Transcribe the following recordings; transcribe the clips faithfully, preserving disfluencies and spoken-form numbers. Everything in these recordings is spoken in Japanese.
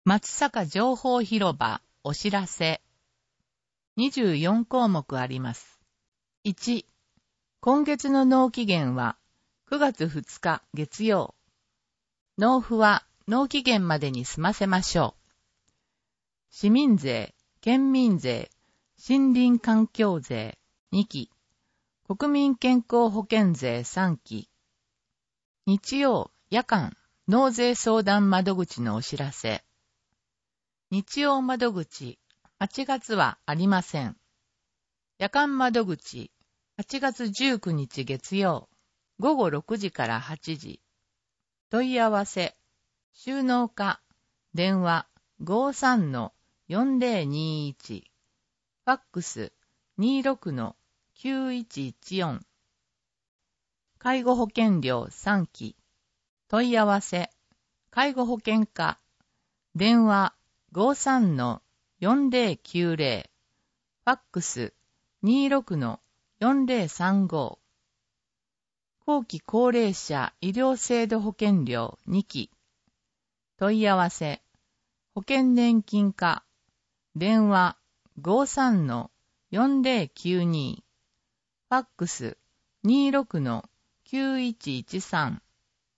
松阪情報広場お知らせ。にじゅうよんこうもくあります。いち、今月の納期限はくがつふつか月曜。納付は納期限までに済ませましょう。市民税、県民税、森林環境税にき、国民健康保険税さんき。日曜、夜間、納税相談窓口のお知らせ。日曜窓口、はちがつはありません。夜間窓口、はちがつじゅうくにち月曜、ごごろくじからはちじ。問い合わせ、収納課、電話 ごーさんのよんぜろにいち、ファックス にじゅうろくのきゅういちいちよん。介護保険料さんき。問い合わせ、介護保険課、電話ごーさんのよんぜろきゅうぜろ、ファックス にじゅうろくのよんぜろさんご。後期高齢者医療制度保険料にき。問い合わせ、保険年金課、電話ごーさんのよんぜろきゅうに、ファックス にじゅうろくのきゅういちいちさん。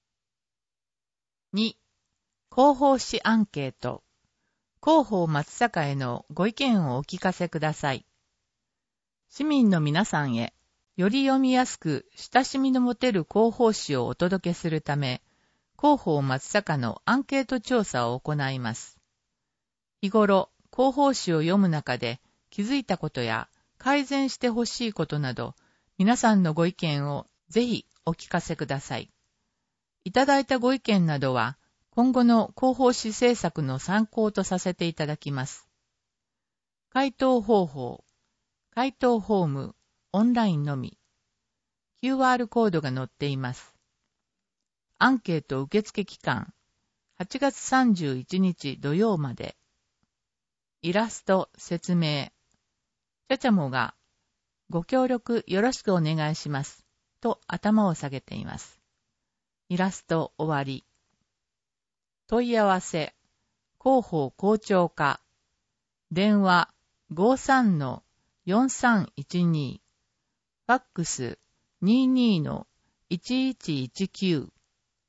に、広報誌アンケート。広報松阪へのご意見をお聞かせください。市民の皆さんへ、より読みやすく親しみの持てる広報誌をお届けするため、広報松阪のアンケート調査を行います。日頃、広報誌を読む中で気づいたことや改善してほしいことなど、皆さんのご意見をぜひお聞かせください。いただいたご意見などは、今後の広報誌制作の参考とさせていただきます。回答方法、回答フォーム、オンラインのみ。キューアール コードが載っています。アンケート受付期間、はちがつさんじゅういちにち土曜まで。イラスト、説明。ちゃちゃもが、ご協力よろしくお願いします。と頭を下げています。イラスト終わり。問い合わせ、広報校長課、電話ごーさんのよんさんいちに、ファックス にじゅうにのいちいちいちきゅう。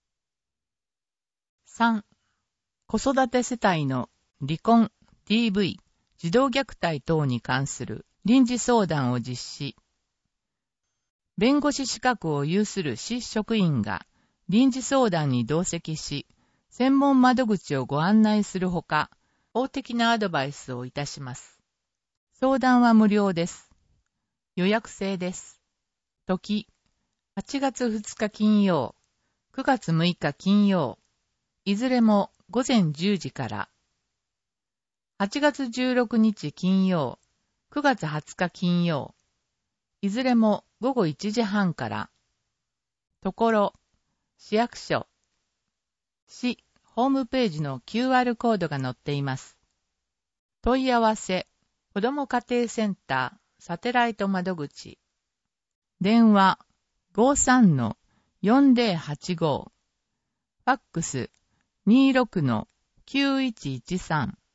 さん、子育て世帯の離婚、ディーブイ、児童虐待等に関する臨時相談を実施。弁護士資格を有する市職員が臨時相談に同席し、専門窓口をご案内するほか、法的なアドバイスをいたします。相談は無料です。予約制です。時、はちがつふつか金曜、くがつむいか金曜、いずれもごぜんじゅうじから。はちがつじゅうろくにち金曜、くがつはつか金曜、いずれもごごいちじはんから。ところ、市役所、市、ホームページの キューアール コードが載っています。問い合わせ、子ども家庭センター、サテライト窓口。電話、ごーさんのよんぜろはちご。ファックス、にじゅうろくのきゅういちいちさん。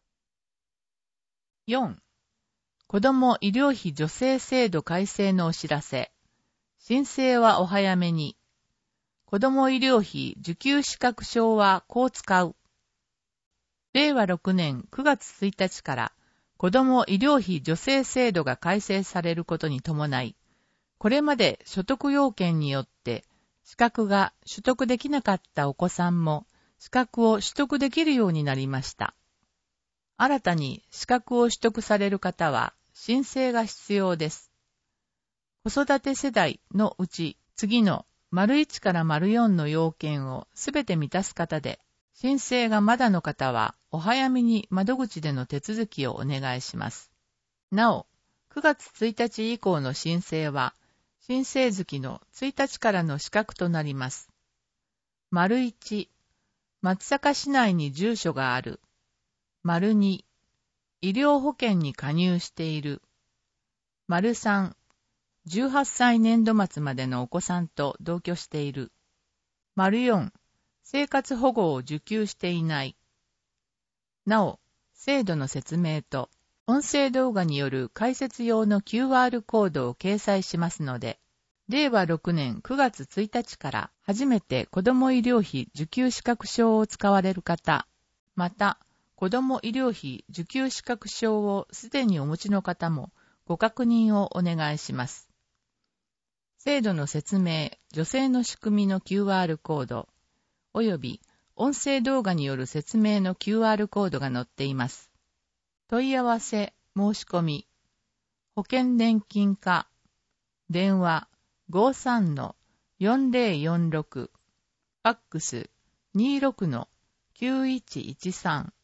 よん、子ども医療費助成制度改正のお知らせ。申請はお早めに。子ども医療費受給資格証はこう使う。れいわろくねんくがつついたちから子ども医療費助成制度が改正されることに伴い、これまで所得要件によって資格が取得できなかったお子さんも資格を取得できるようになりました。新たに資格を取得される方は申請が必要です。子育て世代のうち次の丸いちから丸よんの要件をすべて満たす方で、申請がまだの方はお早めに窓口での手続きをお願いします。なお、くがつついたち以降の申請は、申請月のついたちからの資格となります。丸いち、松阪市内に住所がある。丸に、医療保険に加入している。丸さん、じゅうはっさい年度末までのお子さんと同居している。丸よん、生活保護を受給していない。 なお、制度の説明と音声動画による解説用の キューアール コードを掲載しますので、れいわろくねんくがつついたちから初めて子ども医療費受給資格証を使われる方、また、子ども医療費受給資格証をすでにお持ちの方もご確認をお願いします。制度の説明、助成の仕組みの キューアール コード、および音声動画による説明の キューアール コードが載っています。問い合わせ、申し込み、保険年金課、電話 ごーさんのよんぜろよんろく、ファックス にじゅうろくのきゅういちいちさん。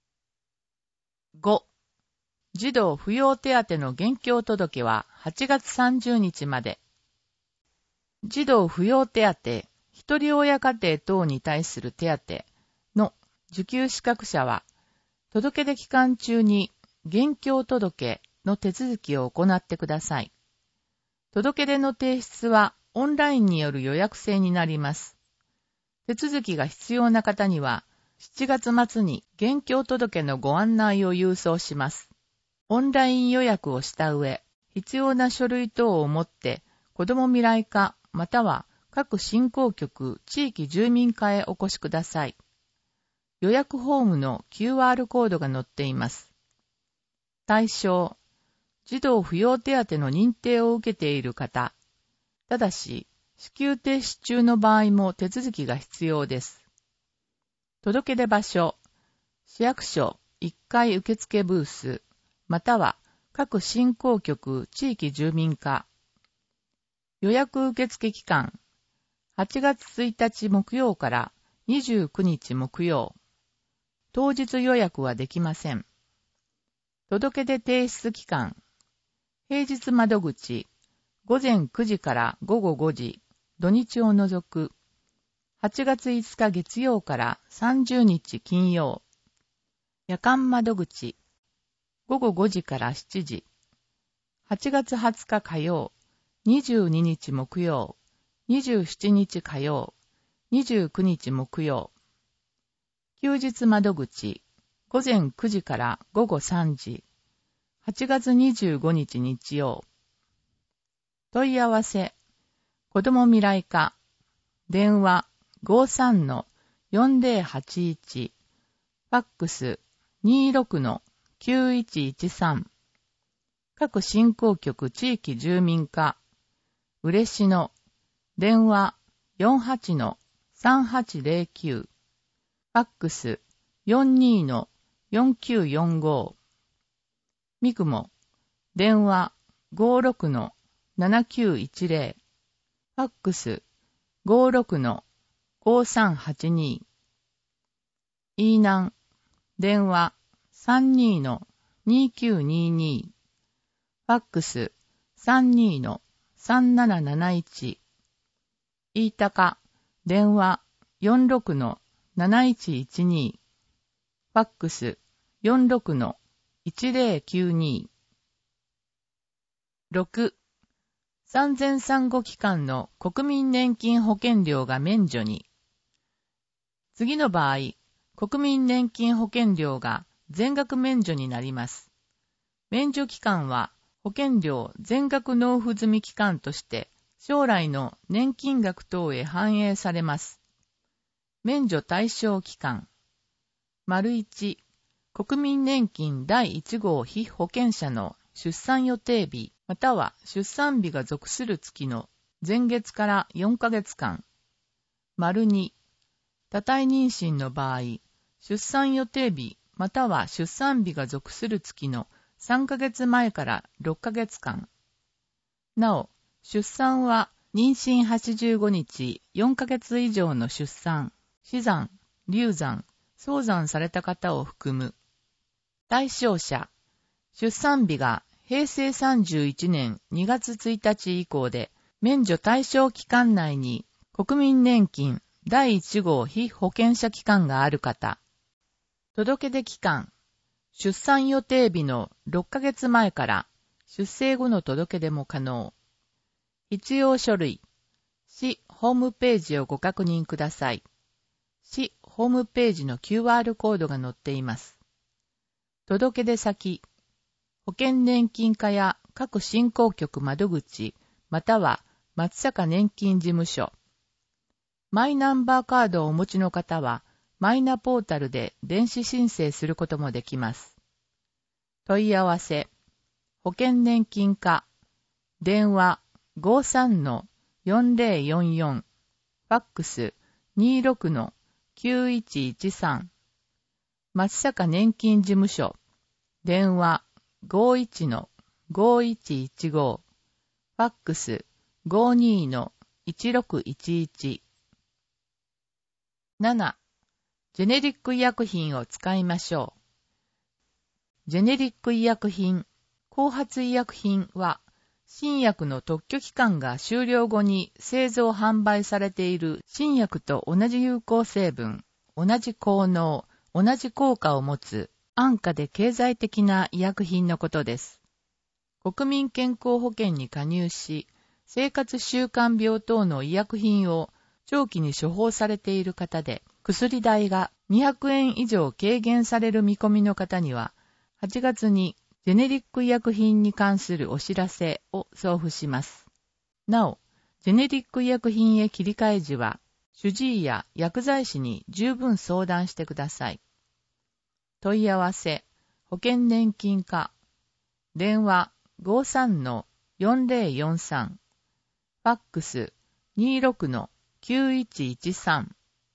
ご. 児童扶養手当の現況届ははちがつさんじゅうにちまで。児童扶養手当、一人親家庭等に対する手当の受給資格者は、届出期間中に現況届の手続きを行ってください。届出の提出はオンラインによる予約制になります。手続きが必要な方には、しちがつ末に現況届のご案内を郵送します。オンライン予約をした上、必要な書類等を持って、子ども未来課または各振興局、地域住民課へお越しください。予約フォームの キューアール コードが載っています。対象、児童扶養手当の認定を受けている方、ただし、支給停止中の場合も手続きが必要です。届出場所、市役所いっかい受付ブース、または各振興局地域住民課。予約受付期間、はちがつついたち木曜からにじゅうくにち木曜。当日予約はできません。届出提出期間、平日窓口、ごぜんくじからごごごじ、土日を除く、はちがついつか月曜からさんじゅうにち金曜。夜間窓口、ごごごじからしちじ。はちがつはつか火曜、にじゅうににち木曜、にじゅうしちにち火曜、にじゅうくにち木曜。休日窓口、ごぜんくじからごごさんじ。はちがつにじゅうごにち日曜。問い合わせ、子ども未来課、電話 ごーさんのよんぜろはちいち、ファックス にじゅうろくのきゅういちいちさん、各振興局地域住民課、嬉野、電話 よんはちのさんはちぜろきゅう、ファックス よんにのよんきゅうよんご、みくも、電話 ごーろくのななきゅういちぜろ、ファックス ごーろくのごーさんはちに、イーナン、電話 さんにのにきゅうにに、ファックス さんにのさんなななないち、イータカ、電話 よんろくのなないちいちに、ファックス よんろくのいちぜろきゅうに。ろく. 産前産後期間の国民年金保険料が免除に。次の場合、国民年金保険料が全額免除になります。免除期間は保険料全額納付済み期間として将来の年金額等へ反映されます。免除対象期間。丸いち、国民年金だいいち号被保険者の出産予定日または出産日が属する月の前月からよんかげつかん。丸に、多胎妊娠の場合、出産予定日または出産日が属する月のさんかげつまえからろっかげつかん。なお、出産は妊娠はちじゅうごにちよんかげつ以上の出産、死産、流産、早産された方を含む。対象者、出産日がへいせいさんじゅういちねんにがつついたち以降で、免除対象期間内に国民年金だいいち号被保険者期間がある方。届出期間、出産予定日のろっかげつまえから出生後の届出も可能。必要書類、市ホームページをご確認ください。市ホームページの キューアール コードが載っています。 届出先、保険年金課や各振興局窓口、または松阪年金事務所。マイナンバーカードをお持ちの方は、マイナポータルで電子申請することもできます。問い合わせ、保険年金課、電話 ごーさんのよんぜろよんよん、ファックス にーろくのきゅういちいちさん、松阪年金事務所、電話 ごーいちのごーいちいちご、ファックス ごーにーのいちろくいちいち。なな. ジェネリック医薬品を使いましょう。ジェネリック医薬品、後発医薬品は、新薬の特許期間が終了後に製造販売されている新薬と同じ有効成分、同じ効能、同じ効果を持つ安価で経済的な医薬品のことです。国民健康保険に加入し、生活習慣病等の医薬品を長期に処方されている方で、薬代がにひゃくえん以上軽減される見込みの方には、はちがつにジェネリック医薬品に関するお知らせを送付します。なお、ジェネリック医薬品へ切り替え時は、主治医や薬剤師に十分相談してください。問い合わせ、保険年金課、電話 ごーさんのよんぜろよんさん、ファックス にーろくのきゅういちいちさん。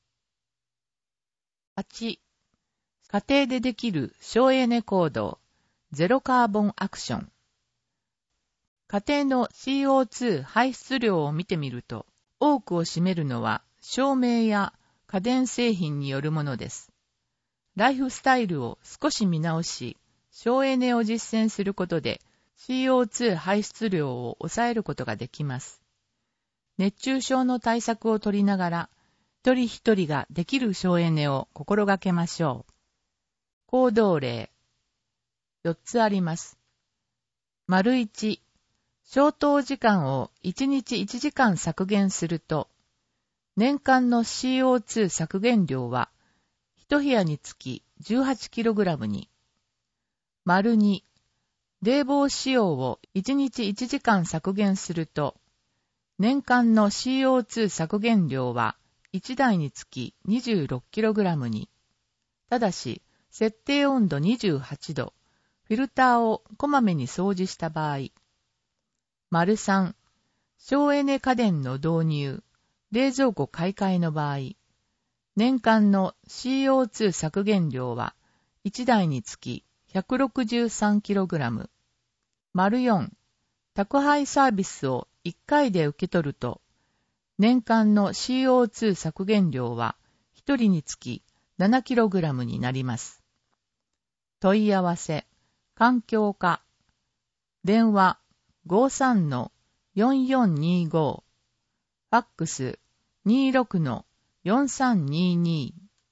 はち. 家庭でできる省エネ行動、ゼロカーボンアクション。家庭の シーオーツー 排出量を見てみると、多くを占めるのは照明や家電製品によるものです。ライフスタイルを少し見直し、省エネを実践することで シーオーツー 排出量を抑えることができます。熱中症の対策を取りながら、一人一人ができる省エネを心がけましょう。行動例、よっつあります。丸いち、消灯時間をいちにちいちじかん削減すると、年間の シーオーツー 削減量は、一部屋につき じゅうはちキログラム に。丸に、冷房使用をいちにちいちじかん削減すると、年間の シーオーツー 削減量はいちだいにつき にじゅうろくキログラム に。ただし、設定温度にじゅうはちど、フィルターをこまめに掃除した場合。丸さん、省エネ家電の導入、冷蔵庫買い替えの場合、年間の シーオーツー 削減量はいちだいにつき ひゃくろくじゅうさんキログラム。丸よん、宅配サービスをいっかいで受け取ると、年間の シーオーツー 削減量はひとりにつき ななキログラム になります。問い合わせ、環境課、電話 ごーさんのよんよんにご、ファックス にーろくのよんさんにに。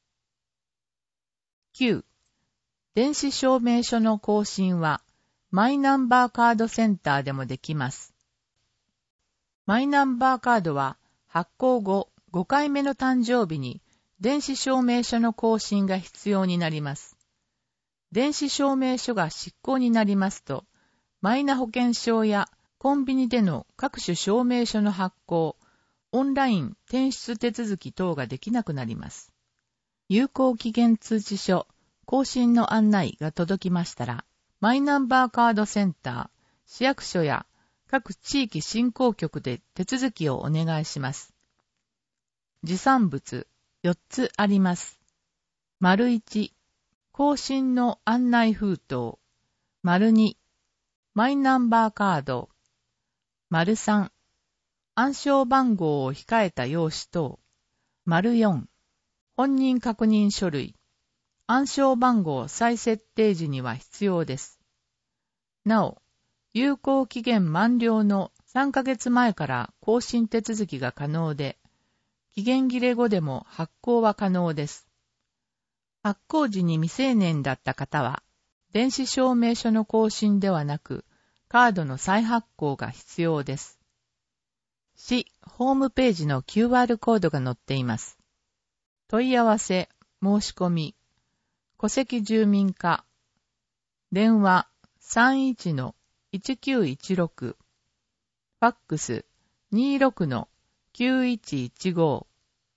きゅう. 電子証明書の更新はマイナンバーカードセンターでもできます。マイナンバーカードは発行後ごかいめの誕生日に電子証明書の更新が必要になります。電子証明書が失効になりますと、マイナ保険証やコンビニでの各種証明書の発行、オンライン転出手続き等ができなくなります。有効期限通知書、更新の案内が届きましたら、マイナンバーカードセンター、市役所や各地域振興局で手続きをお願いします。持参物、よっつあります。丸いち、更新の案内封筒。丸に、マイナンバーカード。丸さん、暗証番号を控えた用紙等。丸よん、本人確認書類。暗証番号再設定時には必要です。なお、有効期限満了のさんかげつまえから更新手続きが可能で、期限切れ後でも発行は可能です。発行時に未成年だった方は、電子証明書の更新ではなく、カードの再発行が必要です。市ホームページの キューアール コードが載っています。問い合わせ、申し込み、戸籍住民課、 電話 さんいちのいちきゅういちろく、ファックス にじゅうろくのきゅういちいちご。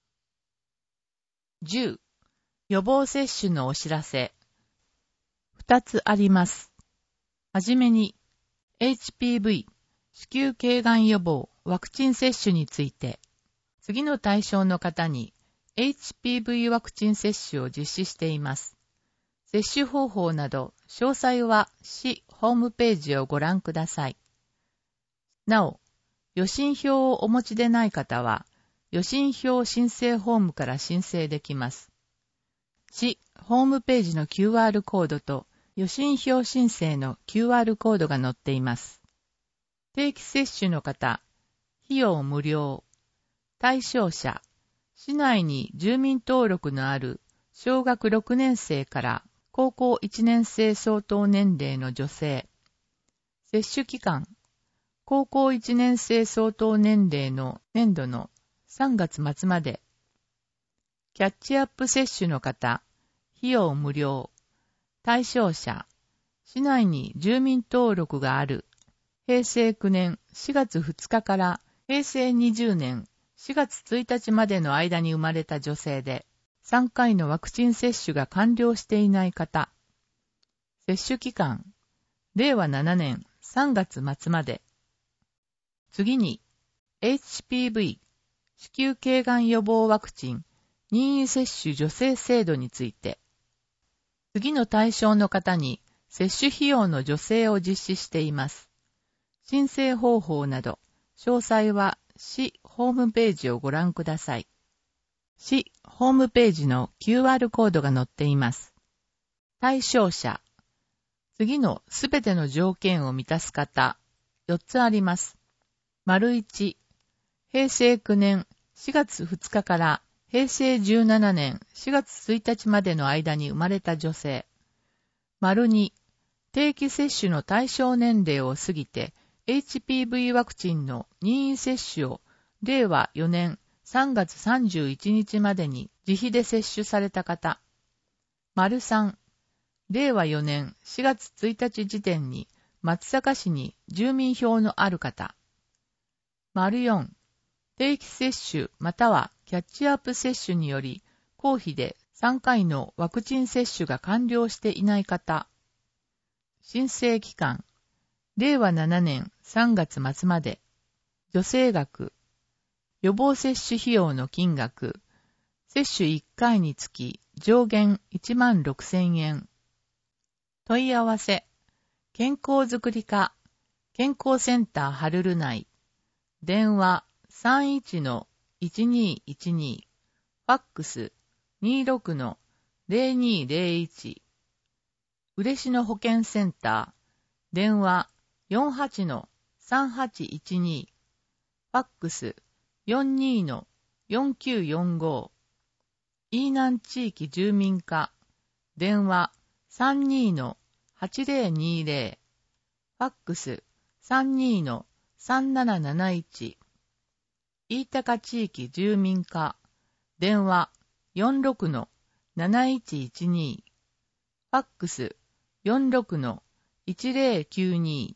じゅう. 予防接種のお知らせ。ふたつあります。はじめに、エイチピーブイ、子宮頸がん予防ワクチン接種について、次の対象の方に エイチピーブイ ワクチン接種を実施しています。接種方法など、詳細は市ホームページをご覧ください。なお、予診票をお持ちでない方は、予診票申請フォームから申請できます。市ホームページの キューアール コードと予診票申請の キューアール コードが載っています。定期接種の方、費用無料。対象者、市内に住民登録のある小学ろくねん生から高校いちねん生相当年齢の女性。接種期間、高校いちねん生相当年齢の年度のさんがつ末まで。キャッチアップ接種の方、費用無料。対象者、市内に住民登録があるへいせいきゅうねんしがつふつかからへいせいにじゅうねんしがつついたちまでの間に生まれた女性で、さんかいのワクチン接種が完了していない方。接種期間、れいわななねんさんがつ末まで。次に、エイチピーブイ、子宮頸がん予防ワクチン任意接種助成制度について、次の対象の方に接種費用の助成を実施しています。申請方法など、詳細は市ホームページをご覧ください。市ホームページの キューアール コードが載っています。対象者、次のすべての条件を満たす方、よっつあります。丸いち、へいせいきゅうねんしがつふつかからへいせいじゅうななねんしがつついたちまでの間に生まれた女性。丸に、定期接種の対象年齢を過ぎて エイチピーブイ ワクチンの任意接種をれいわよねんさんがつさんじゅういちにちまでに自費で接種された方。丸さん、れいわよねんしがつついたち時点に松阪市に住民票のある方。丸よん、定期接種またはキャッチアップ接種により公費でさんかいのワクチン接種が完了していない方。申請期間、れいわななねんさんがつ末まで。助成額、予防接種費用の金額、接種いっかいにつき上限いちまんろくせんえん。問い合わせ、健康づくり課、健康センターハルル内。電話 さんいちのいちにいちに、ファックス にじゅうろくのぜろにぜろいち。嬉野保健センター、電話よんはちのさんはちいちに、ファックスよんにのよんきゅうよんご。飯南地域住民課、電話さんにのはちぜろにぜろ、ファックスさんにのさんなななないち。飯高地域住民課、電話よんろくのなないちいちに、ファックスよんろくのいちぜろきゅうに。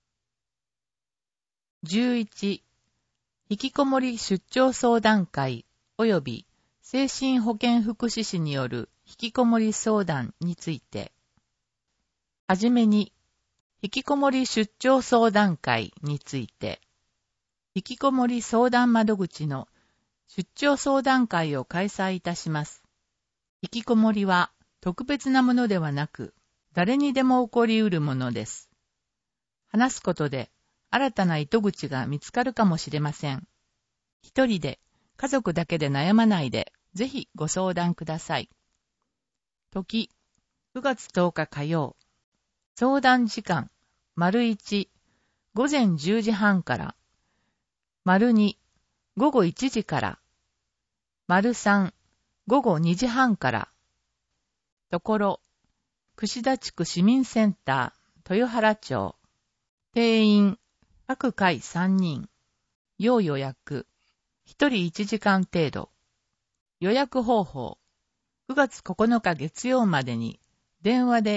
じゅういち、引きこもり出張相談会及び精神保健福祉士による引きこもり相談について。はじめに、引きこもり出張相談会について。引きこもり相談窓口の出張相談会を開催いたします。引きこもりは特別なものではなく、誰にでも起こりうるものです。話すことで新たな糸口が見つかるかもしれません。一人で、家族だけで悩まないで、ぜひご相談ください。時、くがつとおか火曜。相談時間、丸いち、ごぜんじゅうじはんから。丸に、ごごいちじから。丸さん、ごごにじはんから。ところ、串田地区市民センター、豊原町。定員、各回さんにん。要予約、ひとりいちじかん程度。予約方法、くがつここのか月曜までに、電話で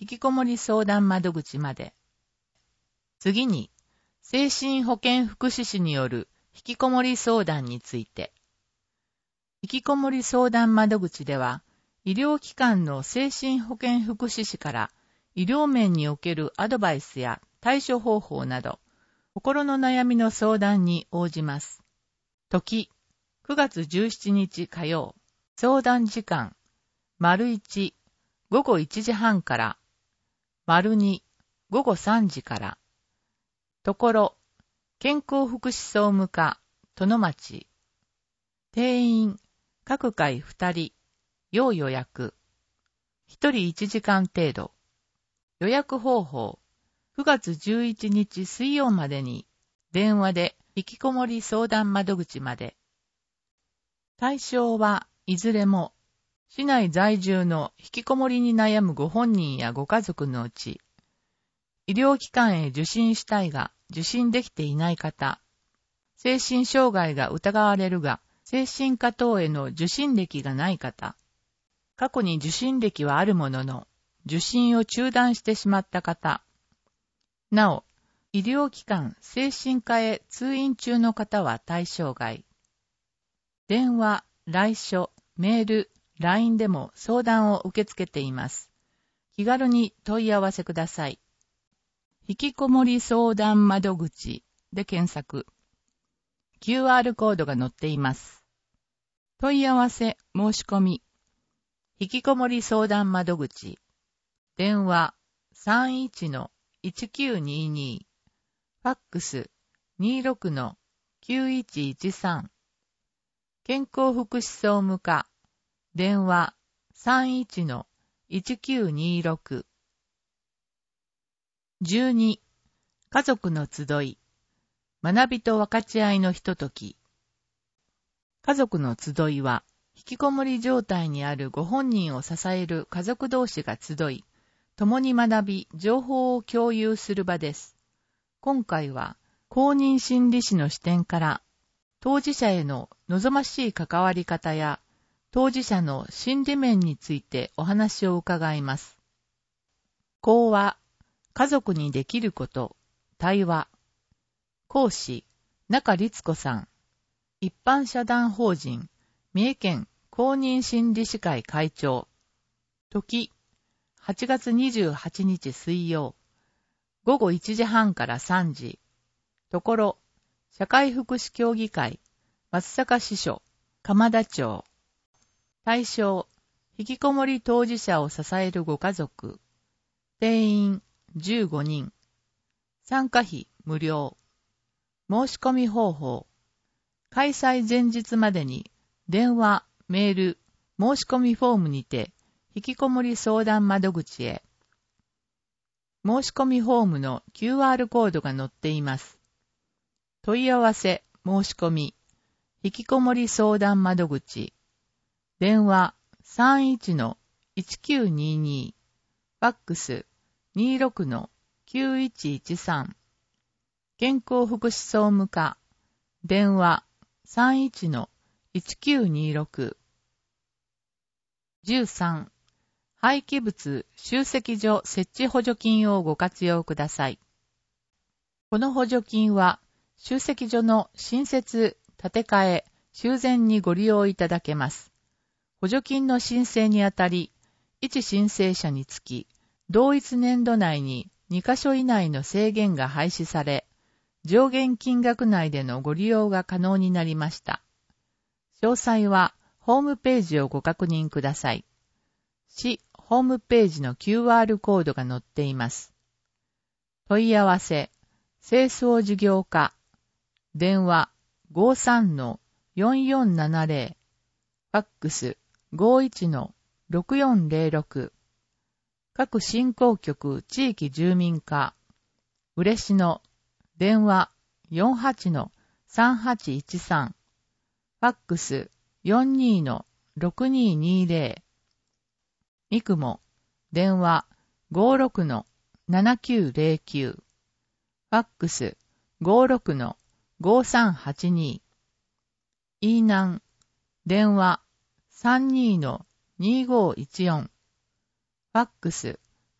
引きこもり相談窓口まで。次に、精神保健福祉士による引きこもり相談について。引きこもり相談窓口では、医療機関の精神保健福祉士から医療面におけるアドバイスや対処方法など、心の悩みの相談に応じます。時、くがつじゅうしちにち火曜。相談時間、丸いち、ごごいちじはんから、丸に、ごごさんじから。ところ、健康福祉総務課、殿町。定員、各回ふたり、要予約。ひとりいちじかん程度。予約方法、くがつじゅういちにち水曜までに、電話で引きこもり相談窓口まで。対象はいずれも、市内在住の引きこもりに悩むご本人やご家族のうち、医療機関へ受診したいが受診できていない方、精神障害が疑われるが、精神科等への受診歴がない方、過去に受診歴はあるものの、受診を中断してしまった方、なお、医療機関、精神科へ通院中の方は対象外。電話、来書、メール、ライン でも相談を受け付けています。気軽に問い合わせください。引きこもり相談窓口で検索。キューアール コードが載っています。問い合わせ、申し込み。引きこもり相談窓口。電話 さんいちのいちきゅうにに。ファックス にじゅうろくのきゅういちいちさん。健康福祉総務課。電話 さんいちのいちきゅうにろく。じゅうに. 家族の集い。学びと分かち合いのひととき。家族の集いは、引きこもり状態にあるご本人を支える家族同士が集い、共に学び、情報を共有する場です。今回は、公認心理師の視点から、当事者への望ましい関わり方や、当事者の心理面についてお話を伺います。講話、家族にできること、対話。講師、中律子さん。一般社団法人、三重県公認心理師会会長。時、はちがつにじゅうはちにち水曜。ごごいちじはんからさんじ。ところ、社会福祉協議会、松阪支所、鎌田町。対象、引きこもり当事者を支えるご家族。定員じゅうごにん。参加費無料。申し込み方法。開催前日までに電話、メール、申し込みフォームにて引きこもり相談窓口へ。申し込みフォームの キューアール コードが載っています。問い合わせ、申し込み、引きこもり相談窓口。電話 さんいちのいちきゅうにに。ファックス にじゅうろくのきゅういちいちさん。健康福祉総務課。電話 さんいちのいちきゅうにろく。じゅうさん. 廃棄物集積所設置補助金をご活用ください。この補助金は集積所の新設、建て替え、修繕にご利用いただけます。補助金の申請にあたり、一申請者につき、同一年度内ににかしょ以内の制限が廃止され、上限金額内でのご利用が可能になりました。詳細はホームページをご確認ください。市ホームページの キューアール コードが載っています。問い合わせ、清掃事業課。電話 ごじゅうさんのよんよんななぜろ。ファックス ごじゅういちのろくよんぜろろく。各振興局地域住民課。嬉野。電話 よんはちのさんはちいちさん。ファックス よんにのろくににぜろ。三雲。電話 ごじゅうろくのななきゅうぜろきゅう。ファックス ごじゅうろくのごさんはちに。飯南。電話 さんにのにごいちよん。ファックス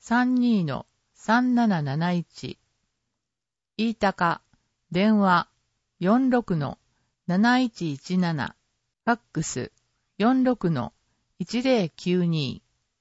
さんにー さんなななないち。飯高、電話 よんろく なないちいちなな。ファックス よんろく いちぜろきゅうに。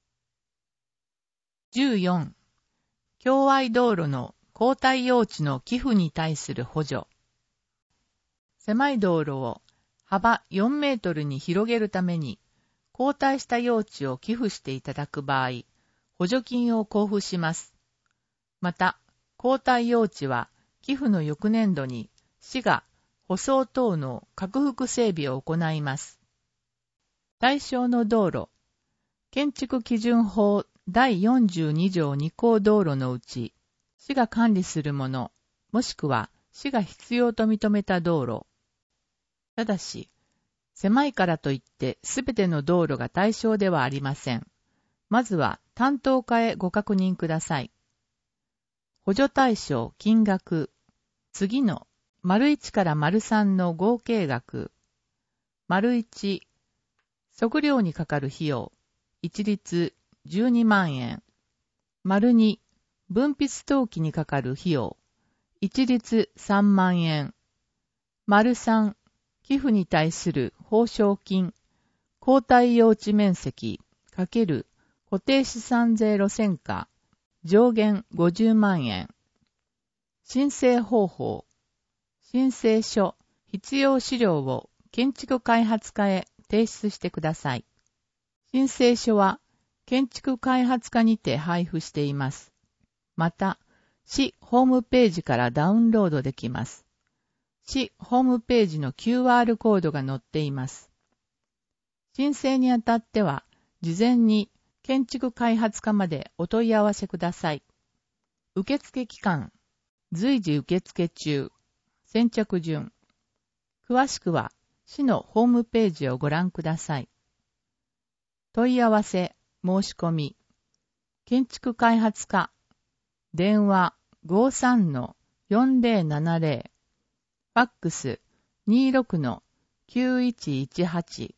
じゅうよん. 共愛道路の交代用地の寄付に対する補助。狭い道路を幅よんメートルに広げるために、交代した用地を寄付していただく場合、補助金を交付します。また、交代用地は寄付の翌年度に市が舗装等の拡幅整備を行います。対象の道路、建築基準法だいよんじゅうにじょうに項道路のうち、市が管理するもの、もしくは市が必要と認めた道路。ただし、狭いからといってすべての道路が対象ではありません。まずは担当課へご確認ください。補助対象金額、次の丸いちから丸さんの合計額、丸いち、測量にかかる費用、一律じゅうにまんえん、丸に、分筆登記にかかる費用、一律さんまんえん、丸さん、寄付に対する報奨金、交代用地面積×固定資産税路線価、上限ごじゅうまんえん。申請方法、申請書、必要資料を建築開発課へ提出してください。申請書は建築開発課にて配布しています。また、市ホームページからダウンロードできます。市ホームページの キューアール コードが載っています。申請にあたっては、事前に建築開発課までお問い合わせください。受付期間、随時受付中、先着順。詳しくは、市のホームページをご覧ください。問い合わせ、申し込み、建築開発課、電話 ごさんのよんぜろななぜろ、ファックス にじゅうろくのきゅういちいちはち。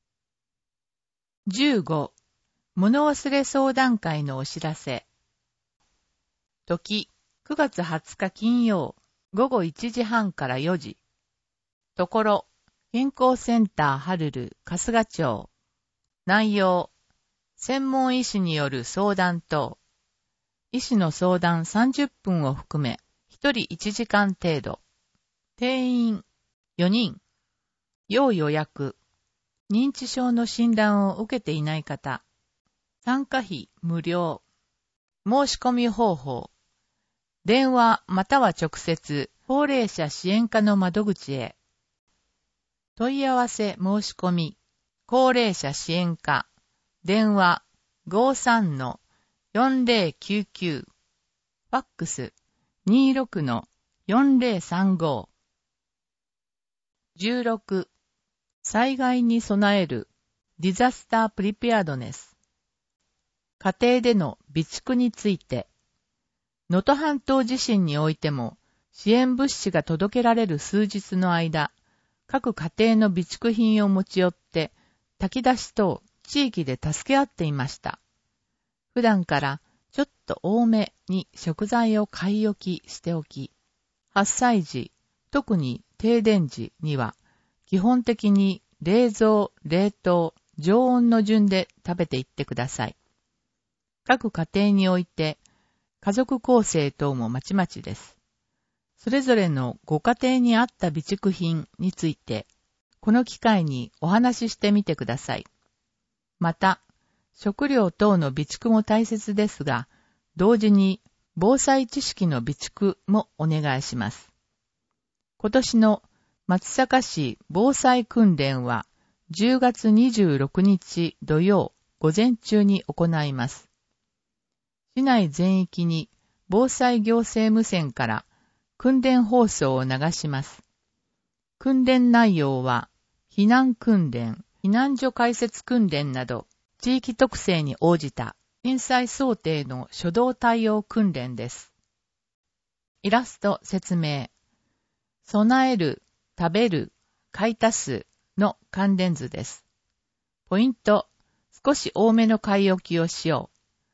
じゅうご. 物忘れ相談会のお知らせ。時、くがつはつか金曜、ごごいちじはんからよじ。ところ、健康センターハルル春日町。内容、専門医師による相談等。医師の相談さんじゅっぷんを含め、ひとりいちじかん程度。定員よにん。要予約。認知症の診断を受けていない方。参加費無料。申し込み方法。電話または直接、高齢者支援課の窓口へ。問い合わせ申し込み。高齢者支援課。電話 ごさんのよんぜろきゅうきゅう。ファックス にじゅうろくのよんぜろさんご。じゅうろく. 災害に備えるディザスタープリペアドネス。家庭での備蓄について、能登半島地震においても支援物資が届けられる数日の間、各家庭の備蓄品を持ち寄って炊き出し等地域で助け合っていました。普段からちょっと多めに食材を買い置きしておき、発災時、特に停電時には、基本的に冷蔵、冷凍、常温の順で食べていってください。各家庭において、家族構成等もまちまちです。それぞれのご家庭に合った備蓄品について、この機会にお話ししてみてください。また、食料等の備蓄も大切ですが、同時に防災知識の備蓄もお願いします。今年の松阪市防災訓練はじゅうがつにじゅうろくにち土曜午前中に行います。市内全域に防災行政無線から訓練放送を流します。訓練内容は避難訓練、避難所開設訓練など地域特性に応じた震災想定の初動対応訓練です。イラスト説明。備える、食べる、買い足すの関連図です。ポイント、少し多めの買い置きをしよう。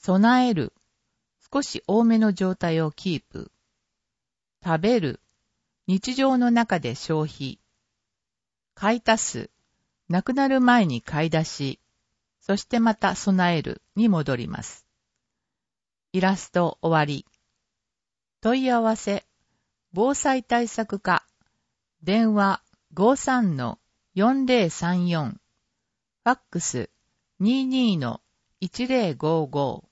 備える。少し多めの状態をキープ。食べる。日常の中で消費。買い足す。なくなる前に買い出し。そしてまた備えるに戻ります。イラスト終わり。問い合わせ。防災対策課。電話 ごさんのよんぜろさんよん。ファックス にじゅうにのいちぜろごご。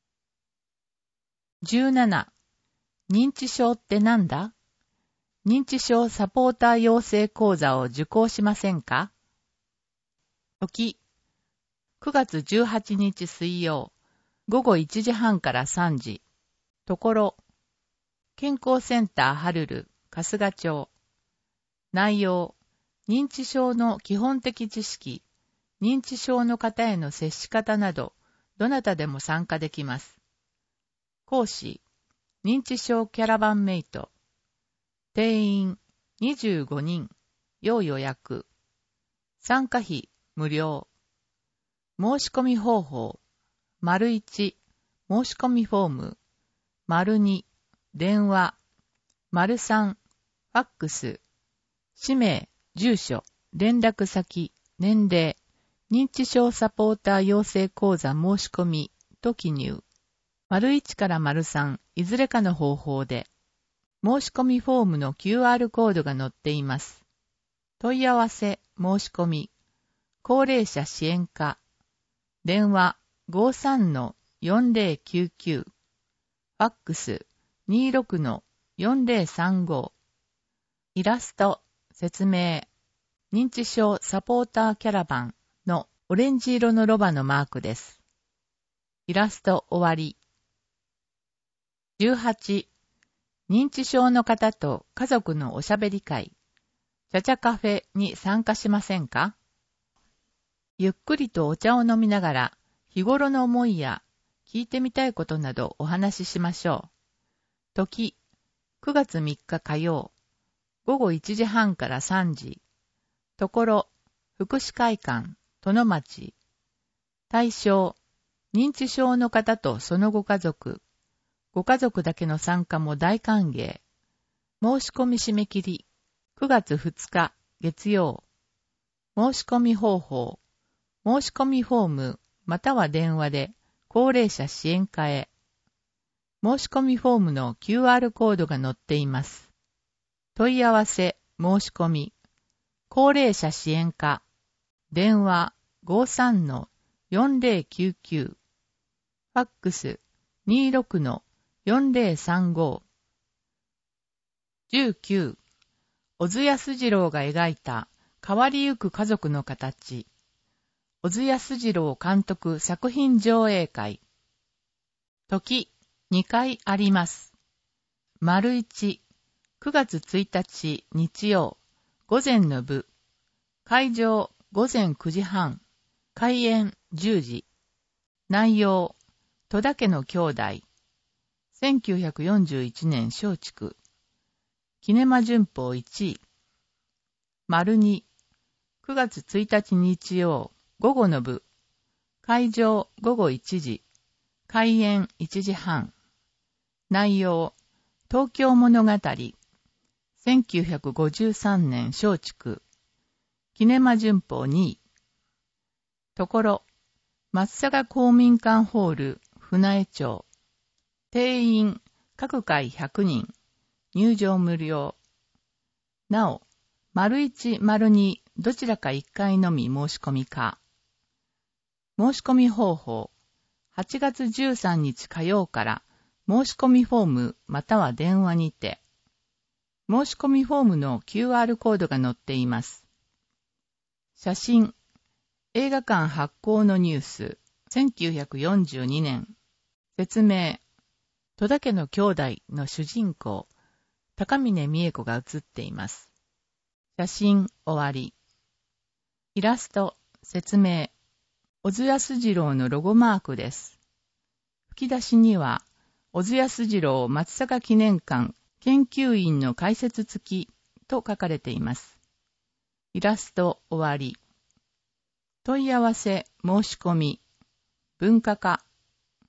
じゅうなな. 認知症ってなんだ？認知症サポーター養成講座を受講しませんか？時、くがつじゅうはちにち水曜、ごごいちじはんからさんじ。ところ、健康センターハルル、春日町。内容、認知症の基本的知識、認知症の方への接し方など、どなたでも参加できます。講師、認知症キャラバンメイト。定員にじゅうごにん、要予約。参加費無料。申し込み方法。丸いち、申し込みフォーム。丸に、電話。丸さん、ファックス。氏名、住所、連絡先、年齢、認知症サポーター養成講座申し込みと記入。丸いちから丸さん、いずれかの方法で。申し込みフォームの キューアール コードが載っています。問い合わせ、申し込み。高齢者支援課。電話 ごさんのよんぜろきゅうきゅう。ファックス にじゅうろくのよんぜろさんご。イラスト、説明。認知症サポーターキャラバンのオレンジ色のロバのマークです。イラスト終わり。じゅうはち. 認知症の方と家族のおしゃべり会、チャチャカフェに参加しませんか？ゆっくりとお茶を飲みながら、日頃の思いや聞いてみたいことなどお話ししましょう。時、くがつみっか火曜、ごごいちじはんからさんじ。ところ、福祉会館、殿町。対象、認知症の方とそのご家族。ご家族だけの参加も大歓迎。申し込み締め切り、くがつふつか月曜。申し込み方法、申し込みフォームまたは電話で高齢者支援課へ。申し込みフォームの キューアール コードが載っています。問い合わせ、申し込み、高齢者支援課、電話 ごさんのよんぜろきゅうきゅう、ファックス にじゅうろくのよんぜろさんご。じゅうきゅう. 小津安二郎が描いた変わりゆく家族の形。小津安二郎監督作品上映会。時、にかいあります。丸いち、くがつついたち日曜、午前の部。会場ごぜんくじはん。開演じゅうじ。内容、戸田家の兄弟。せんきゅうひゃくよんじゅういちねん松竹。キネマ旬報いちい。丸に、くがつついたち日曜、午後の部。会場ごごいちじ。開演いちじはん。内容、東京物語。せんきゅうひゃくごじゅうさんねん松竹。キネマ旬報にい。ところ、松坂公民館ホール、船江町。定員、各回ひゃくにん。入場無料。なお、丸いち、丸に、どちらかいっかいのみ申し込みか。申し込み方法。はちがつじゅうさんにち火曜から申し込みフォームまたは電話にて。申し込みフォームの キューアール コードが載っています。写真。映画館発行のニュース。せんきゅうひゃくよんじゅうにねん。説明。戸田家の兄弟の主人公、高峰美恵子が写っています。写真終わり。イラスト、説明。小津安二郎のロゴマークです。吹き出しには、小津安二郎松坂記念館研究員の解説付きと書かれています。イラスト終わり。問い合わせ、申し込み。文化課。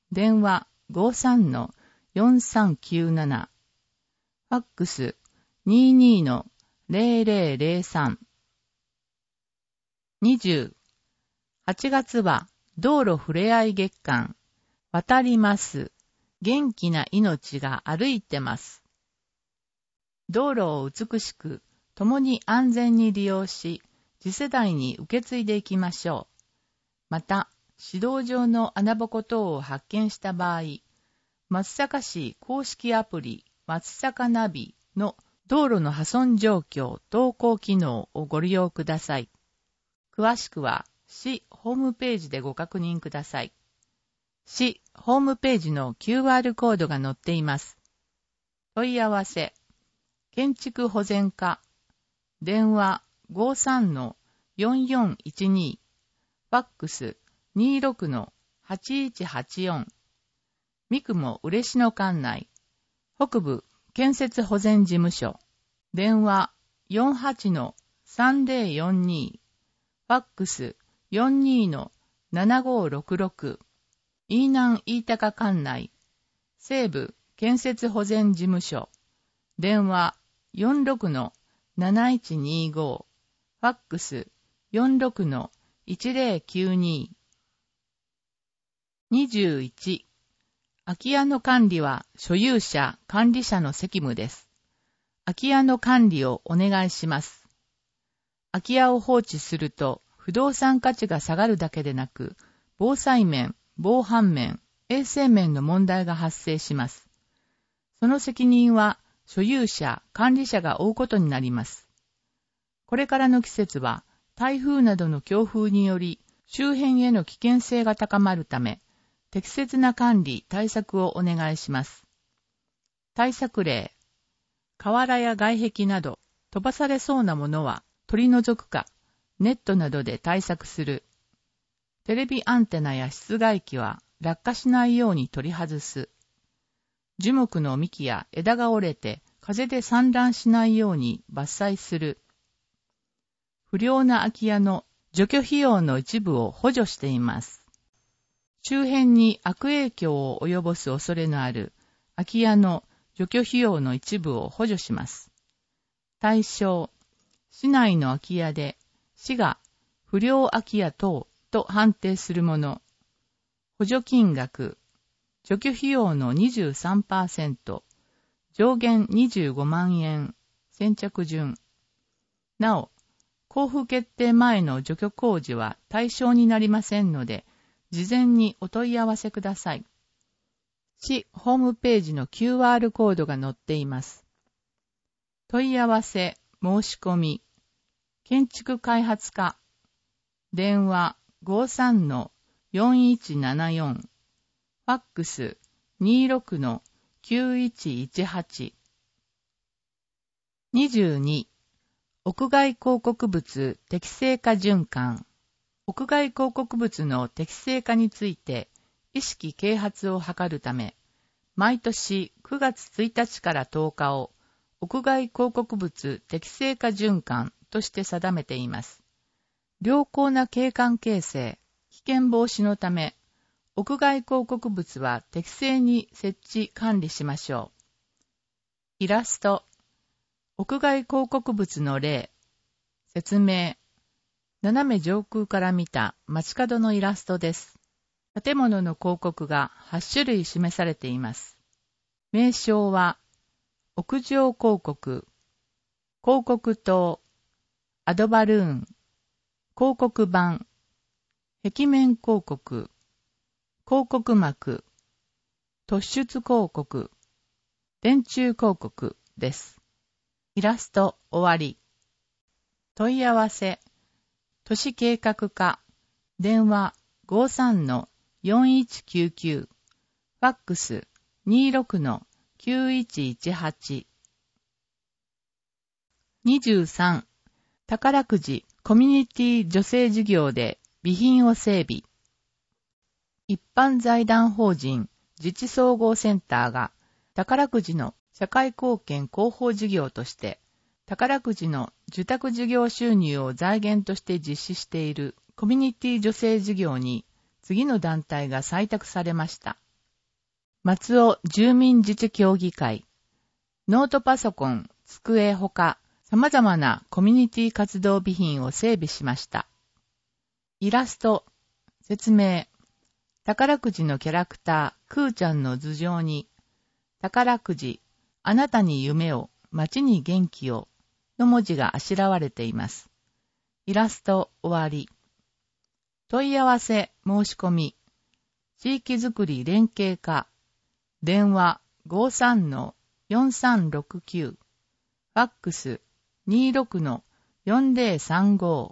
電話 ごさんのよんさんきゅうなな、ファックス にじゅうにのゼロゼロゼロさん。にじゅう、はちがつは道路ふれあい月間、渡ります。元気な命が歩いてます。道路を美しく、共に安全に利用し、次世代に受け継いでいきましょう。また、指導上の穴ぼこ等を発見した場合、松阪市公式アプリ松阪ナビの道路の破損状況投稿機能をご利用ください。詳しくは市ホームページでご確認ください。市ホームページの キューアール コードが載っています。問い合わせ、建築保全課、電話 ごさんのよんよんいちに、ファックス にじゅうろくのはちいちはちよん、三雲嬉野管内、北部建設保全事務所、電話 よんはちのさんぜろよんに、ファックス よんにのななごろくろく、飯南飯高管内、西部建設保全事務所、電話 よんろくのなないちにご、ファックス よんろくのいちぜろきゅうに。にじゅういち、空き家の管理は所有者・管理者の責務です。空き家の管理をお願いします。空き家を放置すると不動産価値が下がるだけでなく、防災面、防犯面、衛生面の問題が発生します。その責任は所有者・管理者が負うことになります。これからの季節は台風などの強風により周辺への危険性が高まるため、適切な管理・対策をお願いします。対策例、瓦や外壁など飛ばされそうなものは取り除くか、ネットなどで対策する。テレビアンテナや室外機は落下しないように取り外す。樹木の幹や枝が折れて風で散乱しないように伐採する。不良な空き家の除去費用の一部を補助しています。周辺に悪影響を及ぼす恐れのある空き家の除去費用の一部を補助します。対象、市内の空き家で市が不良空き家等と判定するもの。補助金額、除去費用の にじゅうさんパーセント、上限にじゅうごまんえん、先着順。なお、交付決定前の除去工事は対象になりませんので、事前にお問い合わせください。市ホームページの キューアール コードが載っています。問い合わせ、申し込み、建築開発課、電話 ごさんのよんいちななよん、ファックス にじゅうろくのきゅういちいちはち。にじゅうに、屋外広告物適正化循環。屋外広告物の適正化について意識啓発を図るため、毎年くがつついたちからとおかを屋外広告物適正化循環として定めています。良好な景観形成、危険防止のため、屋外広告物は適正に設置管理しましょう。イラスト、屋外広告物の例、説明、斜め上空から見た街角のイラストです。建物の広告がはちしゅるい示されています。名称は、屋上広告、広告塔、アドバルーン、広告板、壁面広告、広告幕、突出広告、電柱広告です。イラスト終わり。問い合わせ、都市計画課、電話 ごさんのよんいちきゅうきゅう、ファックス にじゅうろくのきゅういちいちはち。にじゅうさん、宝くじコミュニティ助成事業で備品を整備。一般財団法人自治総合センターが宝くじの社会貢献広報事業として宝くじの受託事業収入を財源として実施しているコミュニティ助成事業に次の団体が採択されました。 松尾住民自治協議会、ノートパソコン、机ほか、様々なコミュニティ活動備品を整備しました。イラスト、説明、宝くじのキャラクター、クーちゃんの頭上に、宝くじ、あなたに夢を、街に元気を、の文字があしらわれています。イラスト終わり。問い合わせ、申し込み、地域づくり連携課、電話 ごーさんのよんさんろくきゅう、ファックス にーろくのよんぜろさんご。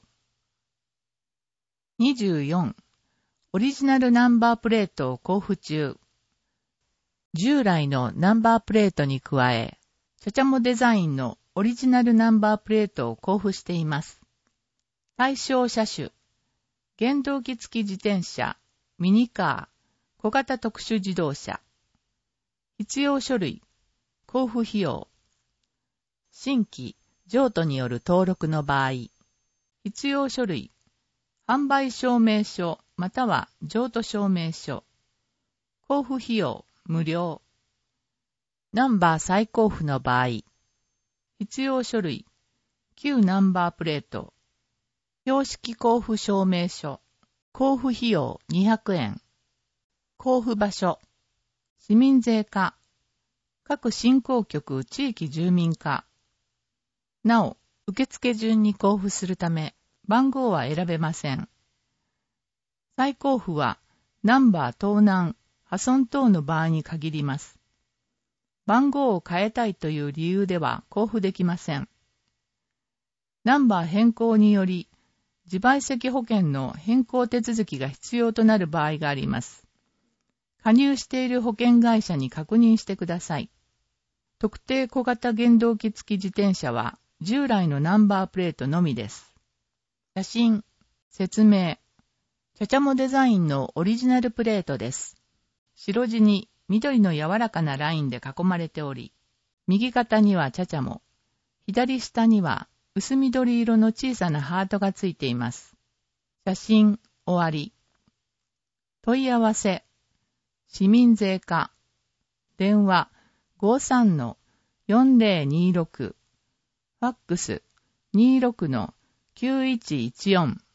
にじゅうよん、オリジナルナンバープレートを交付中。従来のナンバープレートに加え、チャチャモデザインのオリジナルナンバープレートを交付しています。対象車種、原動機付き自転車、ミニカー、小型特殊自動車。必要書類、交付費用。新規、譲渡による登録の場合。必要書類、販売証明書または譲渡証明書。交付費用、無料。ナンバー再交付の場合。必要書類、旧ナンバープレート。標識交付証明書。交付費用にひゃくえん。交付場所。市民税課。各振興局地域住民課。なお、受付順に交付するため、番号は選べません。再交付は、ナンバー盗難、破損等の場合に限ります。番号を変えたいという理由では交付できません。ナンバー変更により、自賠責保険の変更手続きが必要となる場合があります。加入している保険会社に確認してください。特定小型原動機付き自転車は従来のナンバープレートのみです。写真、説明、チャチャモデザインのオリジナルプレートです。白地に緑の柔らかなラインで囲まれており、右肩にはチャチャモ、左下には薄緑色の小さなハートがついています。写真、終わり。問い合わせ、市民税課、電話 ごーさんのよんぜろにーろく、ファックス にーろくのきゅういちいちよん。